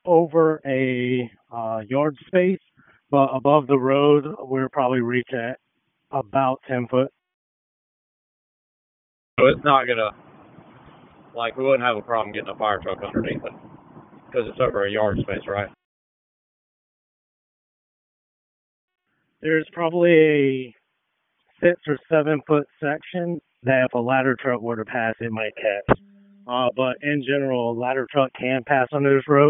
over a yard space, but above the road, we're probably reach at about 10 foot. So it's not gonna, like, we wouldn't have a problem getting a fire truck underneath it because it's over a yard space, right? There's probably a 6 or 7 foot section that if a ladder truck were to pass, it might catch. But in general, a ladder truck can pass under this road.